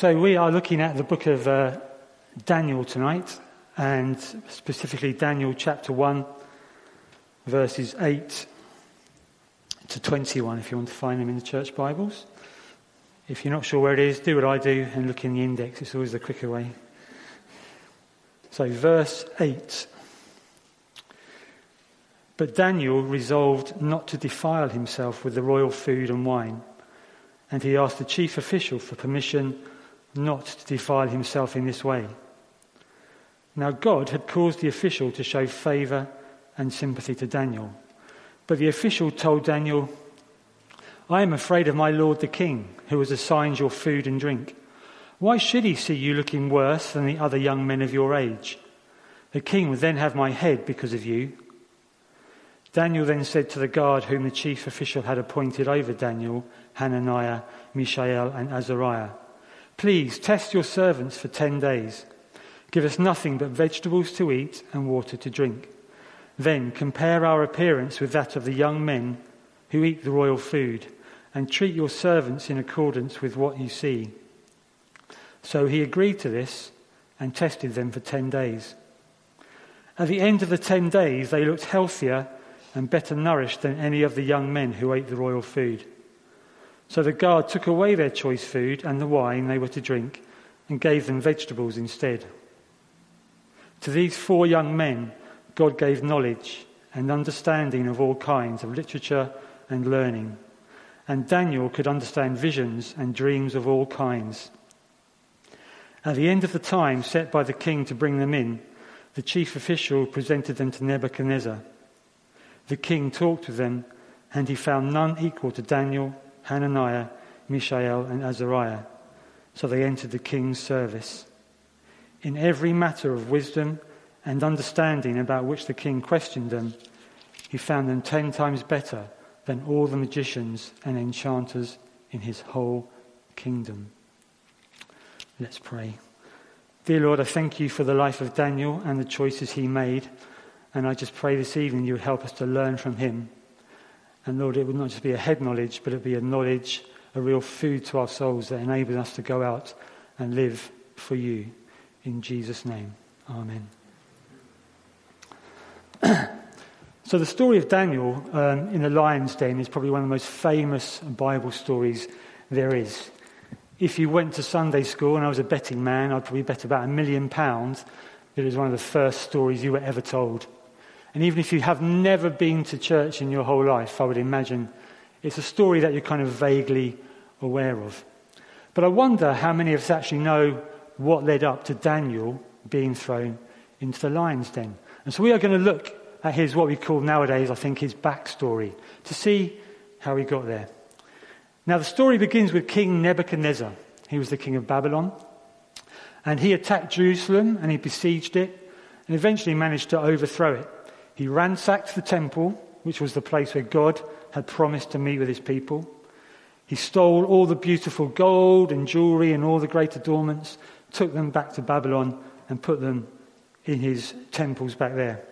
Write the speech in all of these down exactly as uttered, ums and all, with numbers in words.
So we are looking at the book of uh, Daniel tonight, and specifically Daniel chapter one, verses eight to twenty-one, if you want to find them in the church Bibles. If you're not sure where it is, do what I do and look in the index. It's always the quicker way. So verse eight. But Daniel resolved not to defile himself with the royal food and wine, and he asked the chief official for permission not to defile himself in this way. Now God had caused the official to show favour and sympathy to Daniel. But the official told Daniel, "I am afraid of my lord the king, who has assigned your food and drink. Why should he see you looking worse than the other young men of your age? The king would then have my head because of you." Daniel then said to the guard whom the chief official had appointed over Daniel, Hananiah, Mishael and Azariah, "Please test your servants for ten days. Give us nothing but vegetables to eat and water to drink. Then compare our appearance with that of the young men who eat the royal food, and treat your servants in accordance with what you see." So he agreed to this and tested them for ten days. At the end of the ten days, they looked healthier and better nourished than any of the young men who ate the royal food. So the guard took away their choice food and the wine they were to drink and gave them vegetables instead. To these four young men, God gave knowledge and understanding of all kinds of literature and learning. And Daniel could understand visions and dreams of all kinds. At the end of the time set by the king to bring them in, the chief official presented them to Nebuchadnezzar. The king talked with them, and he found none equal to Daniel, Hananiah, Mishael and Azariah. So they entered the king's service. In every matter of wisdom and understanding about which the king questioned them, he found them ten times better than all the magicians and enchanters in his whole kingdom. Let's pray. Dear Lord, I thank you for the life of Daniel and the choices he made. And I just pray this evening you would help us to learn from him. And Lord, it would not just be a head knowledge, but it would be a knowledge, a real food to our souls that enables us to go out and live for you. In Jesus' name, amen. So the story of Daniel um, in the lion's den is probably one of the most famous Bible stories there is. If you went to Sunday school and I was a betting man, I'd probably bet about a million pounds that it was one of the first stories you were ever told. And even if you have never been to church in your whole life, I would imagine it's a story that you're kind of vaguely aware of. But I wonder how many of us actually know what led up to Daniel being thrown into the lion's den. And so we are going to look at his, what we call nowadays, I think, his backstory, to see how he got there. Now, the story begins with King Nebuchadnezzar. He was the king of Babylon. And he attacked Jerusalem and he besieged it and eventually managed to overthrow it. He ransacked the temple, which was the place where God had promised to meet with his people. He stole all the beautiful gold and jewelry and all the great adornments, took them back to Babylon and put them in his temples back there.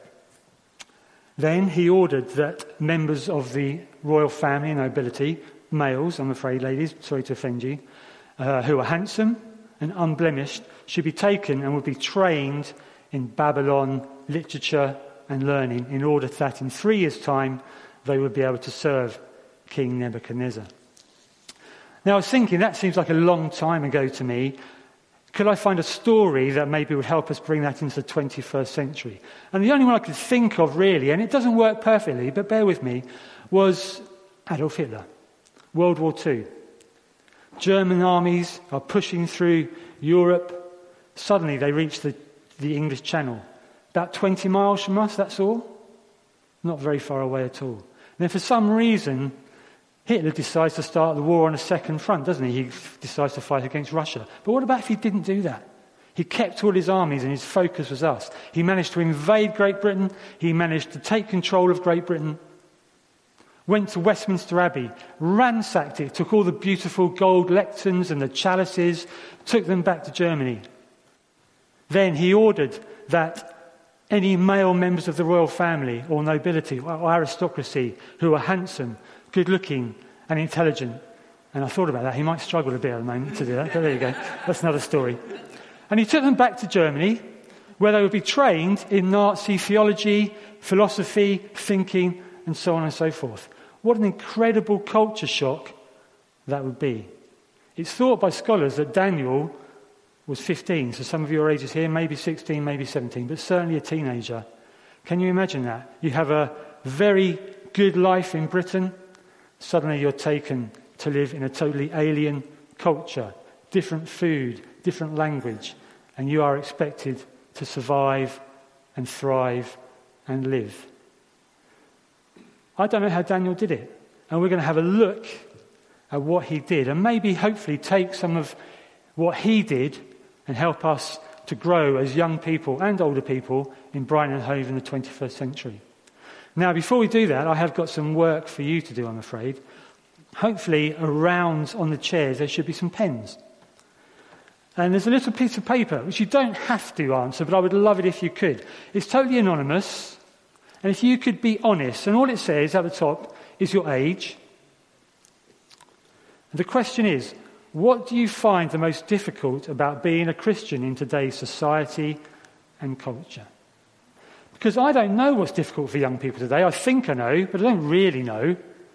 Then he ordered that members of the royal family and nobility, males, I'm afraid, ladies, sorry to offend you, uh, who were handsome and unblemished, should be taken and would be trained in Babylon literature and learning in order that in three years' time they would be able to serve King Nebuchadnezzar. Now I was thinking, that seems like a long time ago to me. Could I find a story that maybe would help us bring that into the twenty-first century? And the only one I could think of really, and it doesn't work perfectly, but bear with me, was Adolf Hitler, World War Two. German armies are pushing through Europe. Suddenly they reach the, the English Channel. About twenty miles from us, that's all. Not very far away at all. And then for some reason, Hitler decides to start the war on a second front, doesn't he? He decides to fight against Russia. But what about if he didn't do that? He kept all his armies and his focus was us. He managed to invade Great Britain. He managed to take control of Great Britain. Went to Westminster Abbey, ransacked it, took all the beautiful gold lecterns and the chalices, took them back to Germany. Then he ordered that any male members of the royal family or nobility or aristocracy who were handsome, good-looking and intelligent And I thought about that. He might struggle a bit at the moment to do that, but there you go. That's another story. And he took them back to Germany, where they would be trained in Nazi theology, philosophy, thinking, and so on and so forth. What an incredible culture shock that would be. It's thought by scholars that Daniel was fifteen, so some of your ages here, maybe sixteen, maybe seventeen, but certainly a teenager. Can you imagine that? You have a very good life in Britain, suddenly you're taken to live in a totally alien culture, different food, different language, and you are expected to survive and thrive and live. I don't know how Daniel did it, and we're going to have a look at what he did, and maybe hopefully take some of what he did and help us to grow as young people and older people in Brighton and Hove in the twenty-first century. Now, before we do that, I have got some work for you to do, I'm afraid. Hopefully, around on the chairs, there should be some pens. And there's a little piece of paper, which you don't have to answer, but I would love it if you could. It's totally anonymous, and if you could be honest, and all it says at the top is your age. The question is, what do you find the most difficult about being a Christian in today's society and culture? Because I don't know what's difficult for young people today. I think I know, but I don't really know.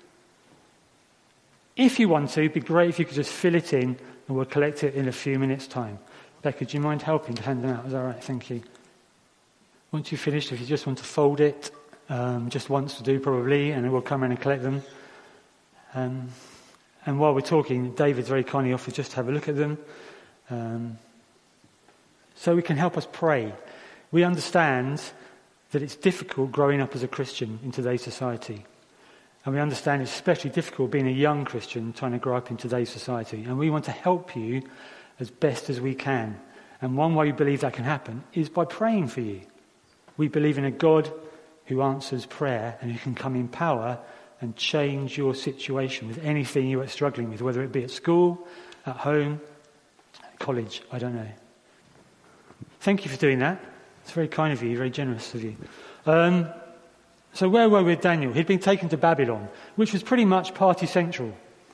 If you want to, it'd be great if you could just fill it in, and we'll collect it in a few minutes' time. Becca, do you mind helping to hand them out? Is that all right? Thank you. Once you've finished, if you just want to fold it, um, just once to do probably, and then we'll come in and collect them. Um, and while we're talking, David's very kindly offered just to have a look at them. Um, so we can help us pray. We understand that it's difficult growing up as a Christian in today's society. And we understand it's especially difficult being a young Christian trying to grow up in today's society. And we want to help you as best as we can. And one way we believe that can happen is by praying for you. We believe in a God who answers prayer and who can come in power and change your situation with anything you are struggling with, whether it be at school, at home, at college, I don't know. Thank you for doing that. It's very kind of you, very generous of you. Um, so where were we with Daniel? He'd been taken to Babylon, which was pretty much party central.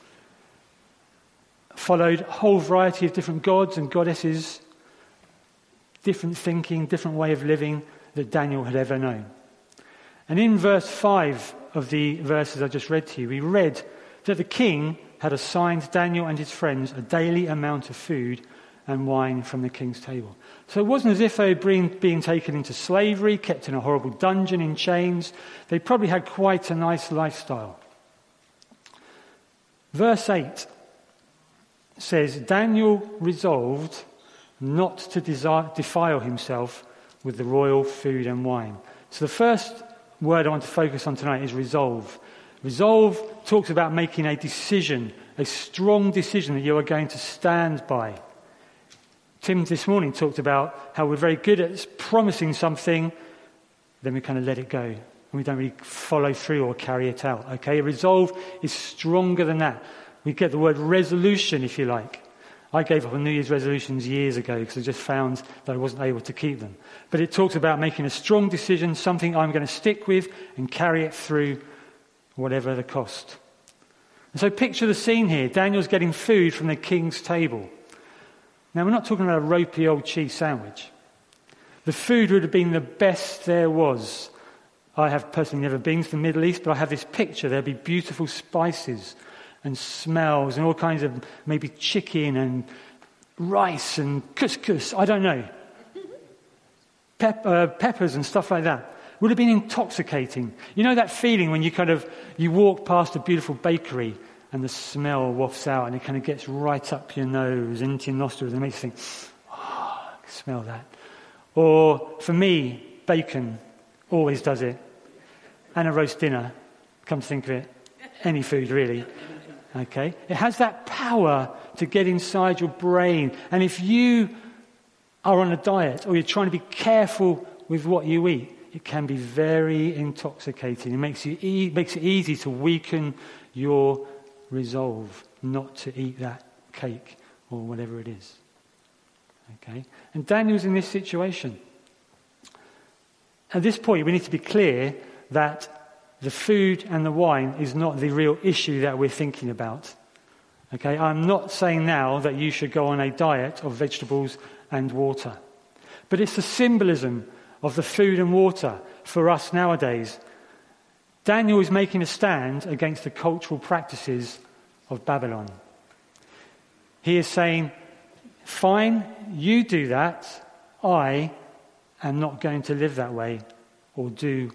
Followed a whole variety of different gods and goddesses, different thinking, different way of living that Daniel had ever known. And in verse five of the verses I just read to you, we read that the king had assigned Daniel and his friends a daily amount of food and wine from the king's table. So it wasn't as if they were being, being taken into slavery, kept in a horrible dungeon in chains. They probably had quite a nice lifestyle. Verse eight says, Daniel resolved not to desire, defile himself with the royal food and wine. So the first word I want to focus on tonight is resolve. Resolve talks about making a decision, a strong decision that you are going to stand by. Tim this morning talked about how we're very good at promising something, then we kind of let it go. And we don't really follow through or carry it out. Okay, resolve is stronger than that. We get the word resolution, if you like. I gave up on New Year's resolutions years ago because I just found that I wasn't able to keep them. But it talks about making a strong decision, something I'm going to stick with and carry it through whatever the cost. And so picture the scene here. Daniel's getting food from the king's table. Now, we're not talking about a ropey old cheese sandwich. The food would have been the best there was. I have personally never been to the Middle East, but I have this picture. There'd be beautiful spices and smells and all kinds of maybe chicken and rice and couscous, I don't know. Pep, uh, peppers and stuff like that. Would have been intoxicating. You know that feeling when you kind of, you walk past a beautiful bakery and the smell wafts out and it kind of gets right up your nose, into your nostrils, and makes you think, oh, I can smell that. Or, for me, bacon always does it. And a roast dinner, come to think of it. Any food, really. Okay? It has that power to get inside your brain. And if you are on a diet or you're trying to be careful with what you eat, it can be very intoxicating. It makes, you e- makes it easy to weaken your resolve not to eat that cake or whatever it is. Okay? And Daniel's in this situation. At this point, we need to be clear that the food and the wine is not the real issue that we're thinking about. Okay, I'm not saying now that you should go on a diet of vegetables and water. But it's the symbolism of the food and water for us nowadays. Daniel is making a stand against the cultural practices of Babylon. He is saying, fine, you do that. I am not going to live that way or do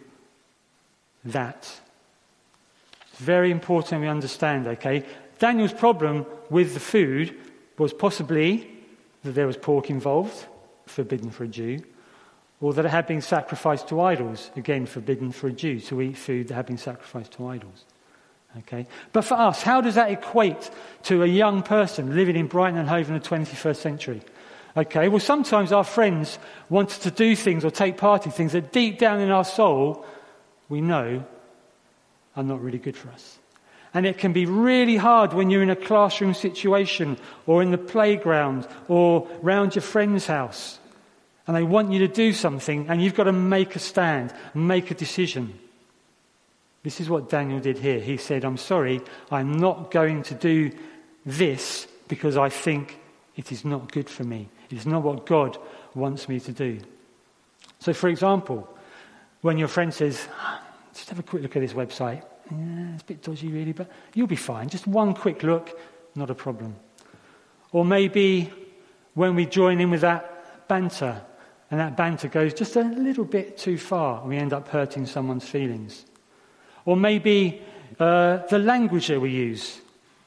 that. It's very important we understand, okay? Daniel's problem with the food was possibly that there was pork involved, forbidden for a Jew, or that it had been sacrificed to idols, again forbidden for a Jew to eat food that had been sacrificed to idols. Okay, but for us, how does that equate to a young person living in Brighton and Hove in the twenty-first century? Okay, well sometimes our friends want us to do things or take part in things that deep down in our soul we know are not really good for us. And it can be really hard when you're in a classroom situation or in the playground or round your friend's house and they want you to do something and you've got to make a stand, make a decision. This is what Daniel did here. He said, I'm sorry, I'm not going to do this because I think it is not good for me. It is not what God wants me to do. So for example, when your friend says, just have a quick look at this website. Yeah, it's a bit dodgy really, but you'll be fine. Just one quick look, not a problem. Or maybe when we join in with that banter, and that banter goes just a little bit too far, and we end up hurting someone's feelings. Or maybe uh, the language that we use.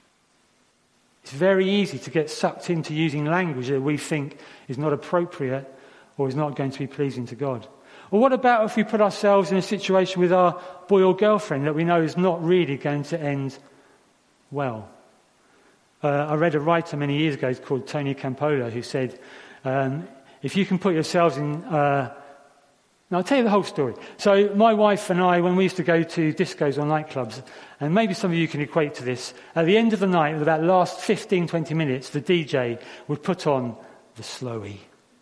It's very easy to get sucked into using language that we think is not appropriate or is not going to be pleasing to God. Or what about if we put ourselves in a situation with our boy or girlfriend that we know is not really going to end well? Uh, I read a writer many years ago called Tony Campolo who said, um, if you can put yourselves in... Uh, now, I'll tell you the whole story. So my wife and I, when we used to go to discos or nightclubs, and maybe some of you can equate to this, at the end of the night, with about last fifteen, twenty minutes, the D J would put on the Slowie.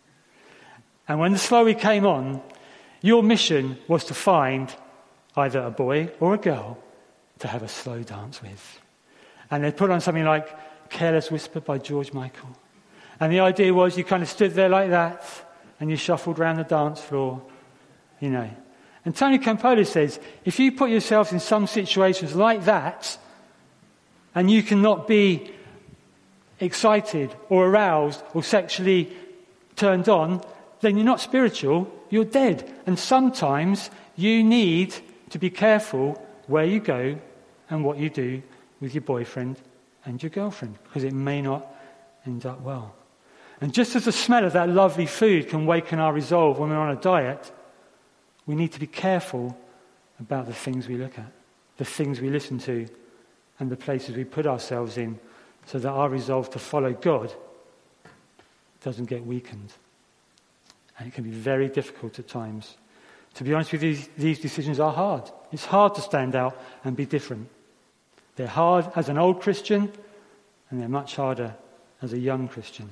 And when the Slowie came on, your mission was to find either a boy or a girl to have a slow dance with. And they'd put on something like Careless Whisper by George Michael. And the idea was you kind of stood there like that and you shuffled around the dance floor, you know. And Tony Campolo says, if you put yourself in some situations like that and you cannot be excited or aroused or sexually turned on, then you're not spiritual, you're dead. And sometimes you need to be careful where you go and what you do with your boyfriend and your girlfriend, because it may not end up well. And just as the smell of that lovely food can waken our resolve when we're on a diet, we need to be careful about the things we look at, the things we listen to, and the places we put ourselves in, so that our resolve to follow God doesn't get weakened. And it can be very difficult at times. To be honest with you, these decisions are hard. It's hard to stand out and be different. They're hard as an old Christian, and they're much harder as a young Christian.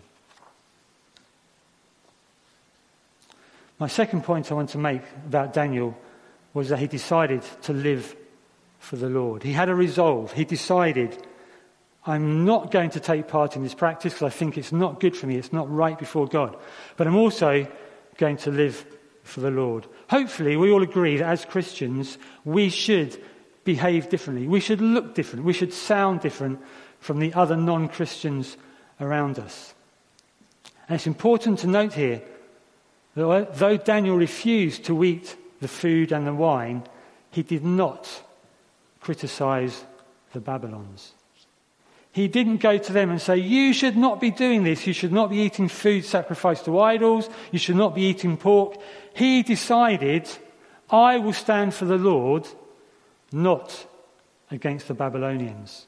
My second point I want to make about Daniel was that he decided to live for the Lord. He had a resolve. He decided, I'm not going to take part in this practice because I think it's not good for me. It's not right before God. But I'm also going to live for the Lord. Hopefully, we all agree that as Christians, we should behave differently. We should look different. We should sound different from the other non-Christians around us. And it's important to note here that though Daniel refused to eat the food and the wine, he did not criticize the Babylons. He didn't go to them and say, you should not be doing this. You should not be eating food sacrificed to idols. You should not be eating pork. He decided, I will stand for the Lord, not against the Babylonians.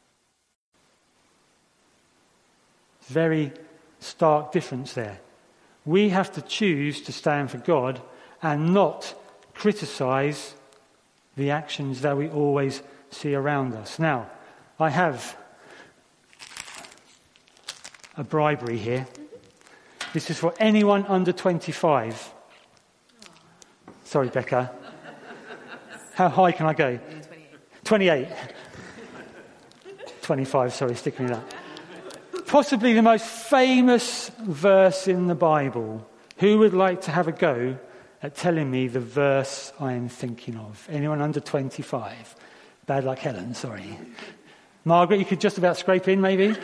Very stark difference there. We have to choose to stand for God and not criticize the actions that we always see around us. Now, I have a bribery here. This is for anyone under twenty-five. Sorry, Becca. How high can I go? twenty-eight. twenty-five, sorry, stick with that. Possibly the most famous verse in the Bible. Who would like to have a go at telling me the verse I am thinking of? Anyone under twenty-five? Bad luck, Helen, sorry. Margaret, you could just about scrape in, maybe?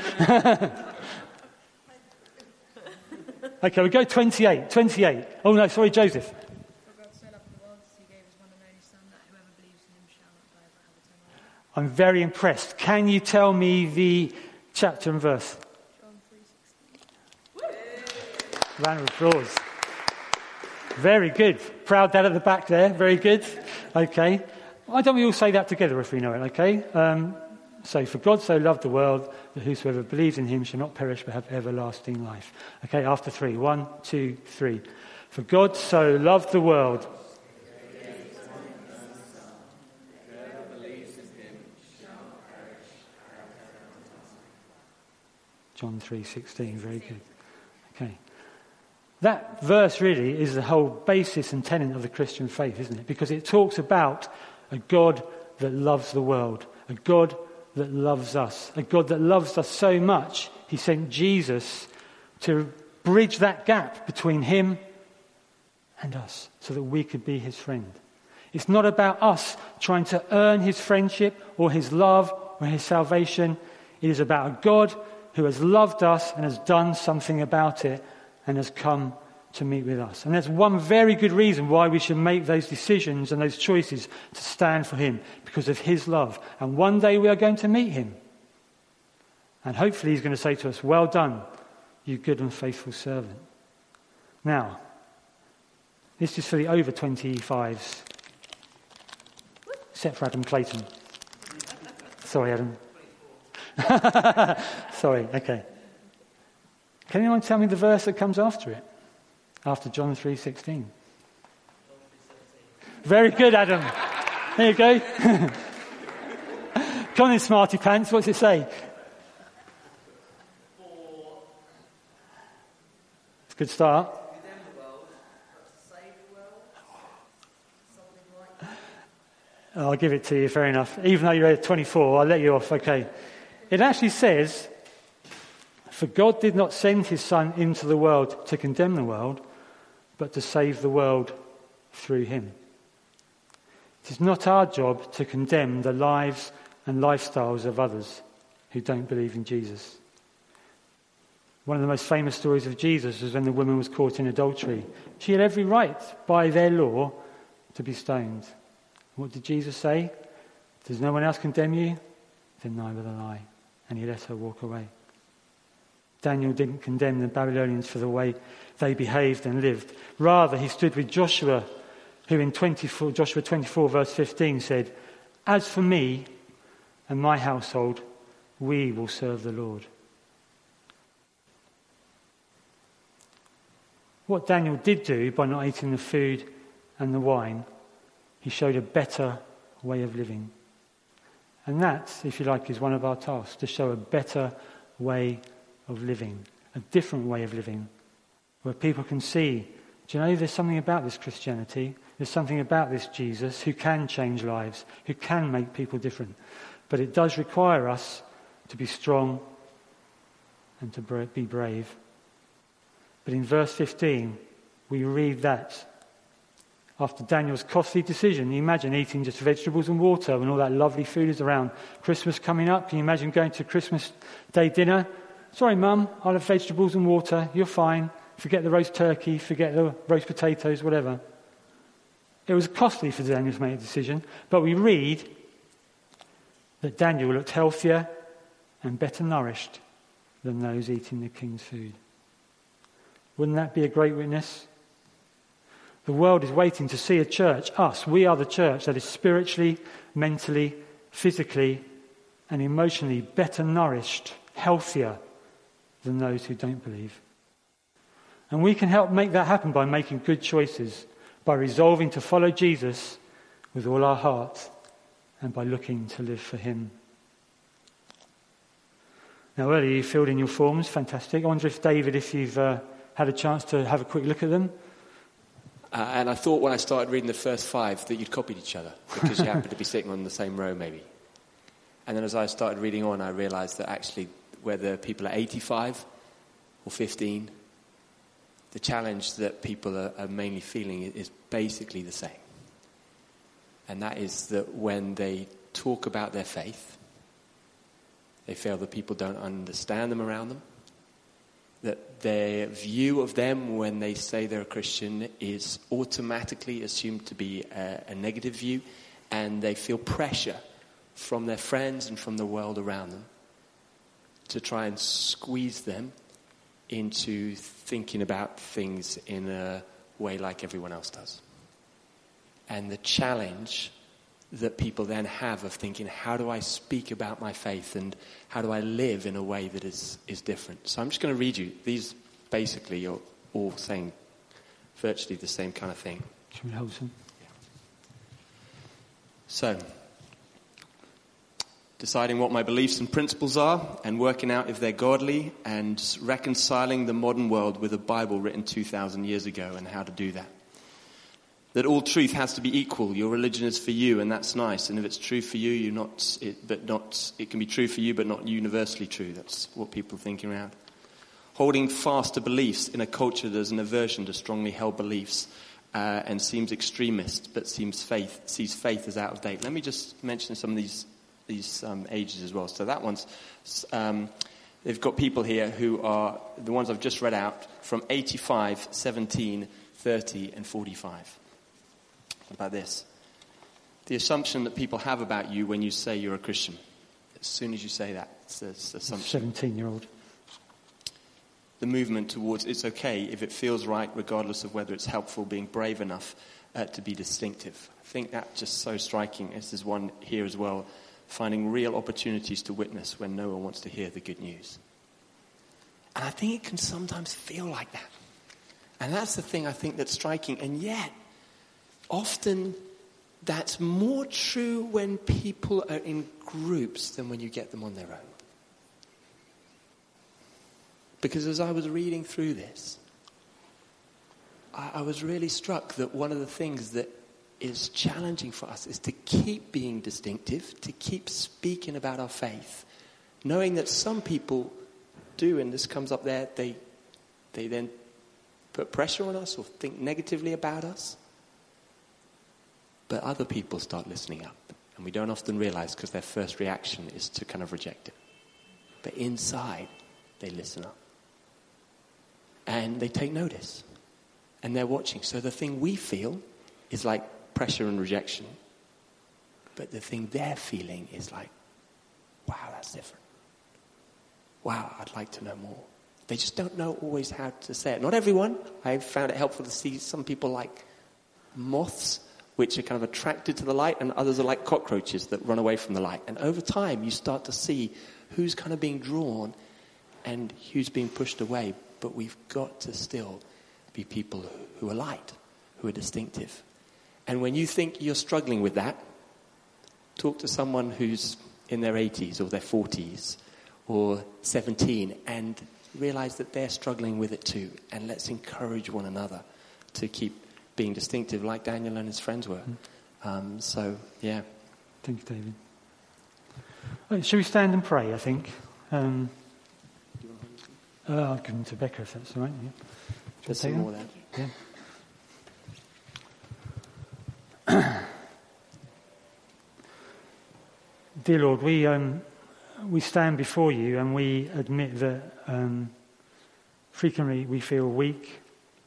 Okay, we go twenty-eight. twenty-eight. Oh, no, sorry, Joseph. For God so loved the world that he gave his one and only Son, that whoever believes in him shall not die but have eternal life. I'm very impressed. Can you tell me the chapter and verse? John three sixteen. Round of applause. Very good. Proud dad at the back there. Very good. Okay. Why don't we all say that together if we know it, okay? Um, so, for God so loved the world that whosoever believes in him shall not perish but have everlasting life. Okay, after three. One, two, three. For God so loved the world. John three sixteen. Very good. Okay. That verse really is the whole basis and tenet of the Christian faith, isn't it? Because it talks about a God that loves the world, a God that loves us, a God that loves us so much, he sent Jesus to bridge that gap between him and us so that we could be his friend. It's not about us trying to earn his friendship or his love or his salvation. It is about a God who has loved us and has done something about it and has come to meet with us. And there's one very good reason why we should make those decisions and those choices to stand for him, because of his love. And one day we are going to meet him. And hopefully he's going to say to us, well done, you good and faithful servant. Now, this is for the over twenty-fives, except for Adam Clayton. Sorry, Adam. Sorry, okay. Can anyone tell me the verse that comes after it? After John three sixteen. Very good, Adam. There you go. Come on in, smarty pants. What's it say? It's a good start. I'll give it to you, fair enough. Even though you're at twenty-four, I'll let you off. Okay. It actually says, for God did not send his Son into the world to condemn the world, but to save the world through him. It is not our job to condemn the lives and lifestyles of others who don't believe in Jesus. One of the most famous stories of Jesus was when the woman was caught in adultery. She had every right, by their law, to be stoned. What did Jesus say? Does no one else condemn you? Then neither will I. And he let her walk away. Daniel didn't condemn the Babylonians for the way they behaved and lived. Rather, he stood with Joshua, who in twenty-four, Joshua twenty-four verse fifteen said, as for me and my household, we will serve the Lord. What Daniel did do by not eating the food and the wine, he showed a better way of living. And that, if you like, is one of our tasks, to show a better way of living, a different way of living, where people can see, do you know, there's something about this Christianity, there's something about this Jesus who can change lives, who can make people different. But it does require us to be strong and to be brave. But in verse fifteen, we read that after Daniel's costly decision, you imagine eating just vegetables and water when all that lovely food is around. Christmas coming up, can you imagine going to Christmas Day dinner? Sorry, Mum, I'll have vegetables and water, you're fine. Forget the roast turkey, forget the roast potatoes, whatever. It was costly for Daniel to make a decision, but we read that Daniel looked healthier and better nourished than those eating the king's food. Wouldn't that be a great witness? The world is waiting to see a church, us, we are the church that is spiritually, mentally, physically and emotionally better nourished, healthier than those who don't believe. And we can help make that happen by making good choices, by resolving to follow Jesus with all our heart and by looking to live for him. Now earlier you filled in your forms, fantastic. I wonder if David, if you've uh, had a chance to have a quick look at them. Uh, and I thought when I started reading the first five that you'd copied each other because you happened to be sitting on the same row maybe. And then as I started reading on, I realized that actually whether people are eighty-five or fifteen, the challenge that people are, are mainly feeling is basically the same. And that is that when they talk about their faith, they feel that people don't understand them around them, that their view of them when they say they're a Christian is automatically assumed to be a, a negative view, and they feel pressure from their friends and from the world around them to try and squeeze them into thinking about things in a way like everyone else does. And the challenge that people then have of thinking, how do I speak about my faith and how do I live in a way that is, is different? So I'm just going to read you. These basically are all saying virtually the same kind of thing. Should we hold some? So, deciding what my beliefs and principles are and working out if they're godly and reconciling the modern world with a Bible written two thousand years ago and how to do that. That all truth has to be equal. Your religion is for you, and that's nice. And if it's true for you, you're not. It, but not. It can be true for you, but not universally true. That's what people are thinking around. Holding fast to beliefs in a culture there's an aversion to strongly held beliefs, uh, and seems extremist, but seems faith sees faith as out of date. Let me just mention some of these these um, ages as well. So that one's. Um, they've got people here who are the ones I've just read out from eighty-five, seventeen, thirty, and forty-five. What about this? The assumption that people have about you when you say you're a Christian. As soon as you say that, it's an assumption. seventeen-year-old. The movement towards it's okay if it feels right, regardless of whether it's helpful, being brave enough uh, to be distinctive. I think that's just so striking. This is one here as well. Finding real opportunities to witness when no one wants to hear the good news. And I think it can sometimes feel like that. And that's the thing I think that's striking. And yet, often that's more true when people are in groups than when you get them on their own. Because as I was reading through this, I, I was really struck that one of the things that is challenging for us is to keep being distinctive, to keep speaking about our faith, knowing that some people do, and this comes up there, they they then put pressure on us or think negatively about us. But other people start listening up, and we don't often realize because their first reaction is to kind of reject it. But inside, they listen up. And they take notice. And they're watching. So the thing we feel is like pressure and rejection. But the thing they're feeling is like, wow, that's different. Wow, I'd like to know more. They just don't know always how to say it. Not everyone. I've found it helpful to see some people like moths, which are kind of attracted to the light, and others are like cockroaches that run away from the light. And over time, you start to see who's kind of being drawn and who's being pushed away. But we've got to still be people who are light, who are distinctive. And when you think you're struggling with that, talk to someone who's in their eighties or their forties or seventeen and realize that they're struggling with it too. And let's encourage one another to keep being distinctive like Daniel and his friends were. Um, so, yeah. Thank you, David. Right, shall we stand and pray, I think? Um, uh, I'll give them to Becca if that's all right. Yeah. Just some more there. Yeah. Dear Lord, we um, we stand before you and we admit that um, frequently we feel weak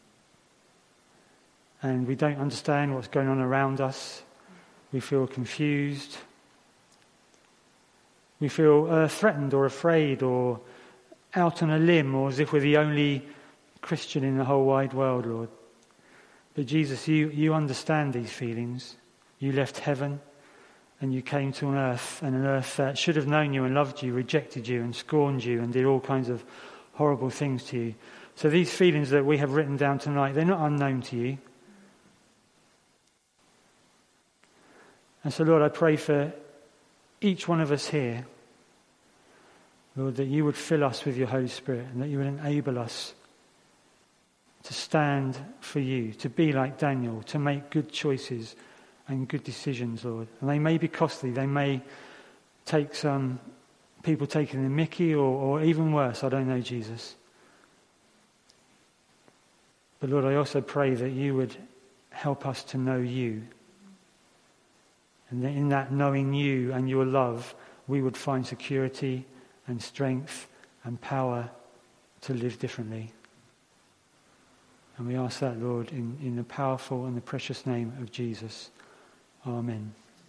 and we don't understand what's going on around us. We feel confused. We feel uh, threatened or afraid or out on a limb, or as if we're the only Christian in the whole wide world, Lord. But Jesus, you, you understand these feelings. You left heaven and you came to an earth, and an earth that should have known you and loved you, rejected you and scorned you and did all kinds of horrible things to you. So these feelings that we have written down tonight, they're not unknown to you. And so, Lord, I pray for each one of us here, Lord, that you would fill us with your Holy Spirit and that you would enable us to stand for you, to be like Daniel, to make good choices and good decisions, Lord. And they may be costly, they may take some people taking the mickey, or, or even worse, I don't know, Jesus. But Lord, I also pray that you would help us to know you. And that in that knowing you and your love, we would find security and strength and power to live differently. And we ask that, Lord, in, in the powerful and the precious name of Jesus. Amen.